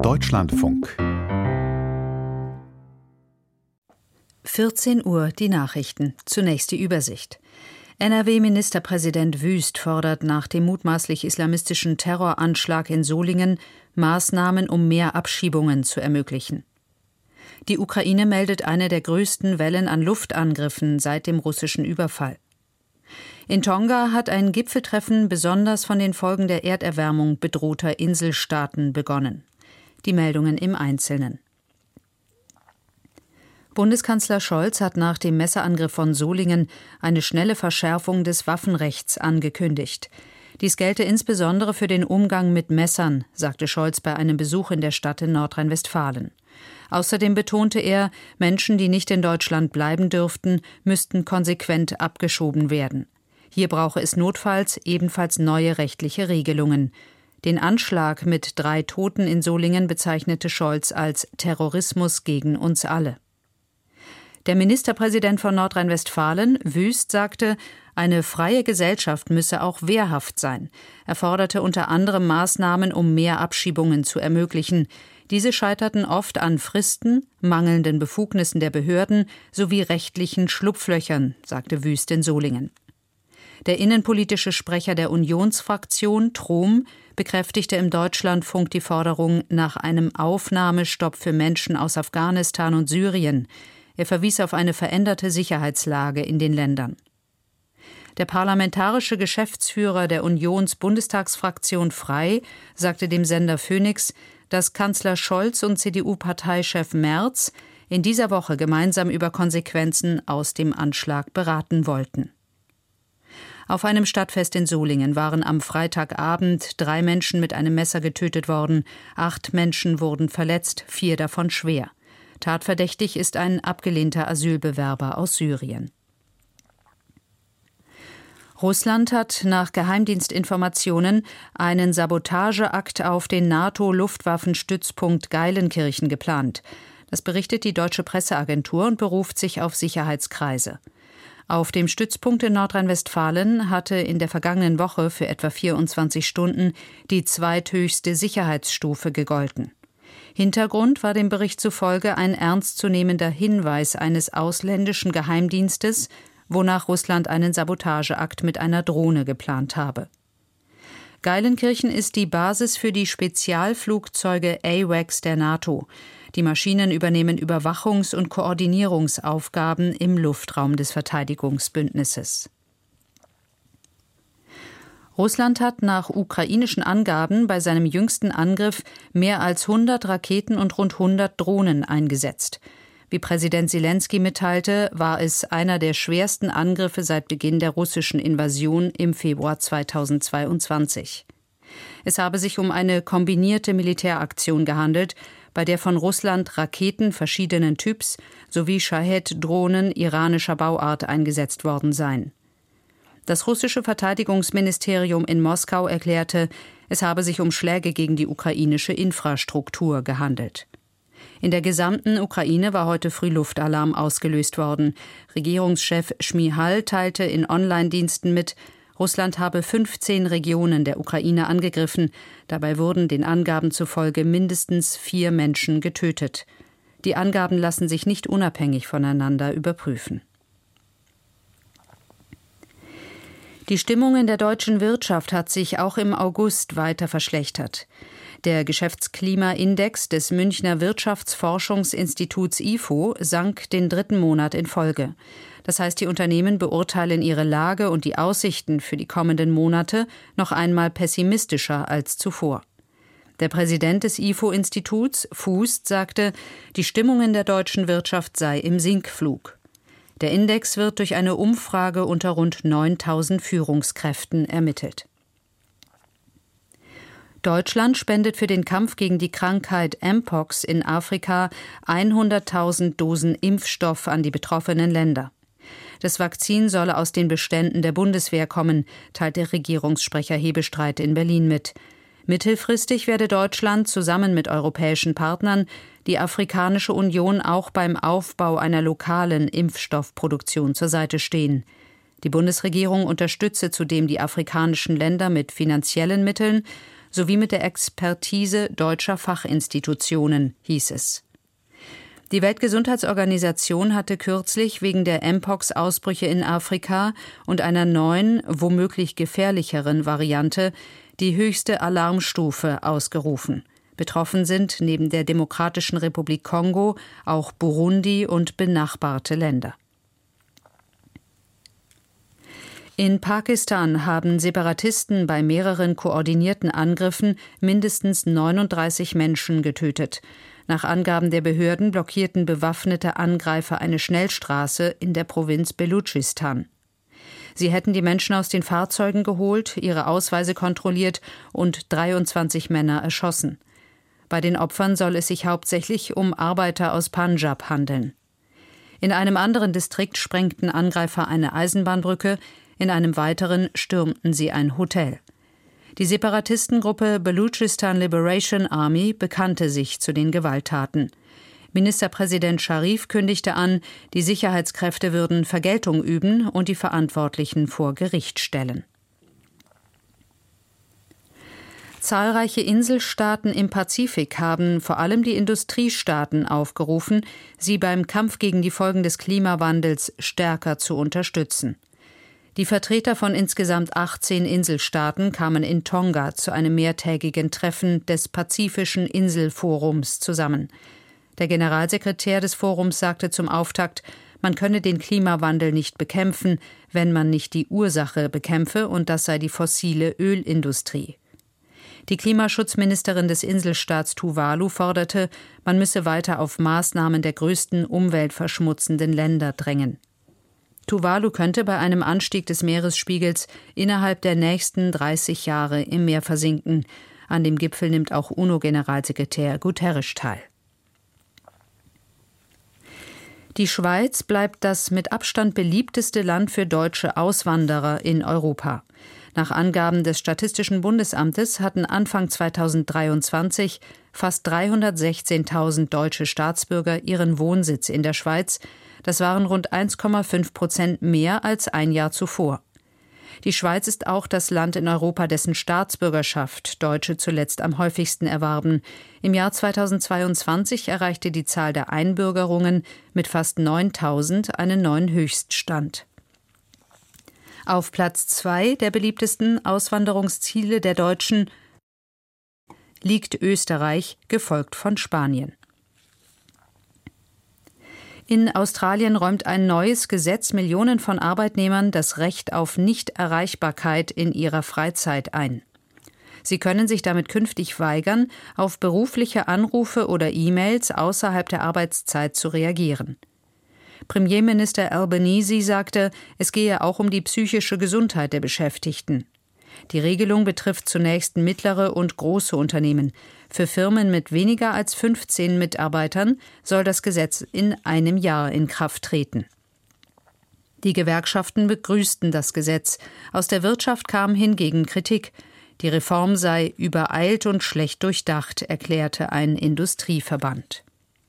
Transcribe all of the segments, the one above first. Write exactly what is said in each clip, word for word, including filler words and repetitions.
Deutschlandfunk. vierzehn Uhr die Nachrichten. Zunächst die Übersicht. N R W-Ministerpräsident Wüst fordert nach dem mutmaßlich islamistischen Terroranschlag in Solingen Maßnahmen, um mehr Abschiebungen zu ermöglichen. Die Ukraine meldet eine der größten Wellen an Luftangriffen seit dem russischen Überfall. In Tonga hat ein Gipfeltreffen besonders von den Folgen der Erderwärmung bedrohter Inselstaaten begonnen. Die Meldungen im Einzelnen. Bundeskanzler Scholz hat nach dem Messerangriff von Solingen eine schnelle Verschärfung des Waffenrechts angekündigt. Dies gelte insbesondere für den Umgang mit Messern, sagte Scholz bei einem Besuch in der Stadt in Nordrhein-Westfalen. Außerdem betonte er, Menschen, die nicht in Deutschland bleiben dürften, müssten konsequent abgeschoben werden. Hier brauche es notfalls ebenfalls neue rechtliche Regelungen. Den Anschlag mit drei Toten in Solingen bezeichnete Scholz als Terrorismus gegen uns alle. Der Ministerpräsident von Nordrhein-Westfalen, Wüst, sagte, eine freie Gesellschaft müsse auch wehrhaft sein. Er forderte unter anderem Maßnahmen, um mehr Abschiebungen zu ermöglichen. Diese scheiterten oft an Fristen, mangelnden Befugnissen der Behörden sowie rechtlichen Schlupflöchern, sagte Wüst in Solingen. Der innenpolitische Sprecher der Unionsfraktion, Trom, bekräftigte im Deutschlandfunk die Forderung nach einem Aufnahmestopp für Menschen aus Afghanistan und Syrien. Er verwies auf eine veränderte Sicherheitslage in den Ländern. Der parlamentarische Geschäftsführer der Unions-Bundestagsfraktion Frei sagte dem Sender Phoenix, dass Kanzler Scholz und C D U-Parteichef Merz in dieser Woche gemeinsam über Konsequenzen aus dem Anschlag beraten wollten. Auf einem Stadtfest in Solingen waren am Freitagabend drei Menschen mit einem Messer getötet worden. Acht Menschen wurden verletzt, vier davon schwer. Tatverdächtig ist ein abgelehnter Asylbewerber aus Syrien. Russland hat nach Geheimdienstinformationen einen Sabotageakt auf den NATO-Luftwaffenstützpunkt Geilenkirchen geplant. Das berichtet die deutsche Presseagentur und beruft sich auf Sicherheitskreise. Auf dem Stützpunkt in Nordrhein-Westfalen hatte in der vergangenen Woche für etwa vierundzwanzig Stunden die zweithöchste Sicherheitsstufe gegolten. Hintergrund war dem Bericht zufolge ein ernstzunehmender Hinweis eines ausländischen Geheimdienstes, wonach Russland einen Sabotageakt mit einer Drohne geplant habe. Geilenkirchen ist die Basis für die Spezialflugzeuge A WACS der NATO. Die Maschinen übernehmen Überwachungs- und Koordinierungsaufgaben im Luftraum des Verteidigungsbündnisses. Russland hat nach ukrainischen Angaben bei seinem jüngsten Angriff mehr als hundert Raketen und rund hundert Drohnen eingesetzt. Wie Präsident Selenskyj mitteilte, war es einer der schwersten Angriffe seit Beginn der russischen Invasion im Februar zweitausendzweiundzwanzig. Es habe sich um eine kombinierte Militäraktion gehandelt, bei der von Russland Raketen verschiedenen Typs sowie Shahed-Drohnen iranischer Bauart eingesetzt worden seien. Das russische Verteidigungsministerium in Moskau erklärte, es habe sich um Schläge gegen die ukrainische Infrastruktur gehandelt. In der gesamten Ukraine war heute früh Luftalarm ausgelöst worden. Regierungschef Schmihal teilte in Online-Diensten mit, Russland habe fünfzehn Regionen der Ukraine angegriffen. Dabei wurden den Angaben zufolge mindestens vier Menschen getötet. Die Angaben lassen sich nicht unabhängig voneinander überprüfen. Die Stimmung in der deutschen Wirtschaft hat sich auch im August weiter verschlechtert. Der Geschäftsklimaindex des Münchner Wirtschaftsforschungsinstituts I F O sank den dritten Monat in Folge. Das heißt, die Unternehmen beurteilen ihre Lage und die Aussichten für die kommenden Monate noch einmal pessimistischer als zuvor. Der Präsident des I F O-Instituts, Fußt, sagte, die Stimmung in der deutschen Wirtschaft sei im Sinkflug. Der Index wird durch eine Umfrage unter rund neuntausend Führungskräften ermittelt. Deutschland spendet für den Kampf gegen die Krankheit Mpox in Afrika hunderttausend Dosen Impfstoff an die betroffenen Länder. Das Vakzin solle aus den Beständen der Bundeswehr kommen, teilte Regierungssprecher Hebestreit in Berlin mit. Mittelfristig werde Deutschland zusammen mit europäischen Partnern die Afrikanische Union auch beim Aufbau einer lokalen Impfstoffproduktion zur Seite stehen. Die Bundesregierung unterstütze zudem die afrikanischen Länder mit finanziellen Mitteln sowie mit der Expertise deutscher Fachinstitutionen, hieß es. Die Weltgesundheitsorganisation hatte kürzlich wegen der Mpox-Ausbrüche in Afrika und einer neuen, womöglich gefährlicheren Variante die höchste Alarmstufe ausgerufen. Betroffen sind neben der Demokratischen Republik Kongo auch Burundi und benachbarte Länder. In Pakistan haben Separatisten bei mehreren koordinierten Angriffen mindestens neununddreißig Menschen getötet. Nach Angaben der Behörden blockierten bewaffnete Angreifer eine Schnellstraße in der Provinz Belutschistan. Sie hätten die Menschen aus den Fahrzeugen geholt, ihre Ausweise kontrolliert und dreiundzwanzig Männer erschossen. Bei den Opfern soll es sich hauptsächlich um Arbeiter aus Punjab handeln. In einem anderen Distrikt sprengten Angreifer eine Eisenbahnbrücke, in einem weiteren stürmten sie ein Hotel. Die Separatistengruppe Baluchistan Liberation Army bekannte sich zu den Gewalttaten. Ministerpräsident Sharif kündigte an, die Sicherheitskräfte würden Vergeltung üben und die Verantwortlichen vor Gericht stellen. Zahlreiche Inselstaaten im Pazifik haben vor allem die Industriestaaten aufgerufen, sie beim Kampf gegen die Folgen des Klimawandels stärker zu unterstützen. Die Vertreter von insgesamt achtzehn Inselstaaten kamen in Tonga zu einem mehrtägigen Treffen des Pazifischen Inselforums zusammen. Der Generalsekretär des Forums sagte zum Auftakt, man könne den Klimawandel nicht bekämpfen, wenn man nicht die Ursache bekämpfe, und das sei die fossile Ölindustrie. Die Klimaschutzministerin des Inselstaats Tuvalu forderte, man müsse weiter auf Maßnahmen der größten umweltverschmutzenden Länder drängen. Tuvalu könnte bei einem Anstieg des Meeresspiegels innerhalb der nächsten dreißig Jahre im Meer versinken. An dem Gipfel nimmt auch UNO-Generalsekretär Guterres teil. Die Schweiz bleibt das mit Abstand beliebteste Land für deutsche Auswanderer in Europa. Nach Angaben des Statistischen Bundesamtes hatten Anfang zweitausenddreiundzwanzig fast dreihundertsechzehntausend deutsche Staatsbürger ihren Wohnsitz in der Schweiz. Das waren rund eins Komma fünf Prozent mehr als ein Jahr zuvor. Die Schweiz ist auch das Land in Europa, dessen Staatsbürgerschaft Deutsche zuletzt am häufigsten erwarben. Im Jahr zweitausendzweiundzwanzig erreichte die Zahl der Einbürgerungen mit fast neuntausend einen neuen Höchststand. Auf Platz zwei der beliebtesten Auswanderungsziele der Deutschen liegt Österreich, gefolgt von Spanien. In Australien räumt ein neues Gesetz Millionen von Arbeitnehmern das Recht auf Nichterreichbarkeit in ihrer Freizeit ein. Sie können sich damit künftig weigern, auf berufliche Anrufe oder E-Mails außerhalb der Arbeitszeit zu reagieren. Premierminister Albanese sagte, es gehe auch um die psychische Gesundheit der Beschäftigten. Die Regelung betrifft zunächst mittlere und große Unternehmen. Für Firmen mit weniger als fünfzehn Mitarbeitern soll das Gesetz in einem Jahr in Kraft treten. Die Gewerkschaften begrüßten das Gesetz. Aus der Wirtschaft kam hingegen Kritik. Die Reform sei übereilt und schlecht durchdacht, erklärte ein Industrieverband.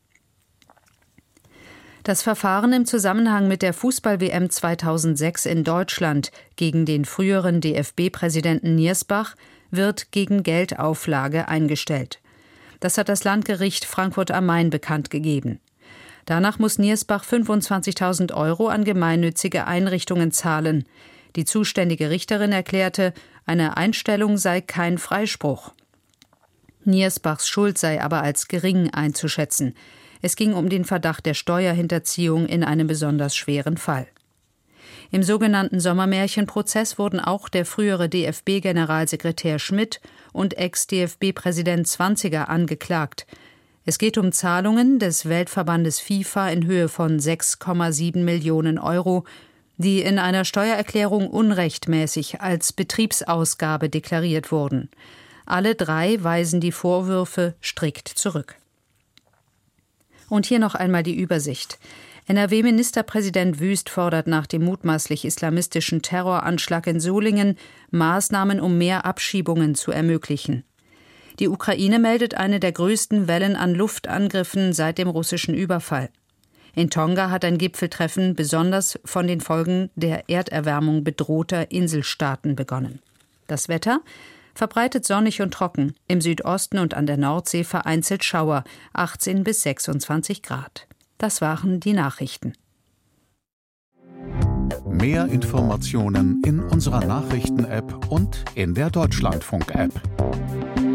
Das Verfahren im Zusammenhang mit der Fußball-W M zweitausendsechs in Deutschland gegen den früheren D F B-Präsidenten Niersbach wird gegen Geldauflage eingestellt. Das hat das Landgericht Frankfurt am Main bekannt gegeben. Danach muss Niersbach fünfundzwanzigtausend Euro an gemeinnützige Einrichtungen zahlen. Die zuständige Richterin erklärte, eine Einstellung sei kein Freispruch. Niersbachs Schuld sei aber als gering einzuschätzen. Es ging um den Verdacht der Steuerhinterziehung in einem besonders schweren Fall. Im sogenannten Sommermärchenprozess wurden auch der frühere D F B-Generalsekretär Schmidt und Ex-D F B-Präsident Zwanziger angeklagt. Es geht um Zahlungen des Weltverbandes FIFA in Höhe von sechs Komma sieben Millionen Euro, die in einer Steuererklärung unrechtmäßig als Betriebsausgabe deklariert wurden. Alle drei weisen die Vorwürfe strikt zurück. Und hier noch einmal die Übersicht. N R W-Ministerpräsident Wüst fordert nach dem mutmaßlich islamistischen Terroranschlag in Solingen Maßnahmen, um mehr Abschiebungen zu ermöglichen. Die Ukraine meldet eine der größten Wellen an Luftangriffen seit dem russischen Überfall. In Tonga hat ein Gipfeltreffen besonders von den Folgen der Erderwärmung bedrohter Inselstaaten begonnen. Das Wetter: Verbreitet sonnig und trocken, im Südosten und an der Nordsee vereinzelt Schauer, achtzehn bis sechsundzwanzig Grad. Das waren die Nachrichten. Mehr Informationen in unserer Nachrichten-App und in der Deutschlandfunk-App.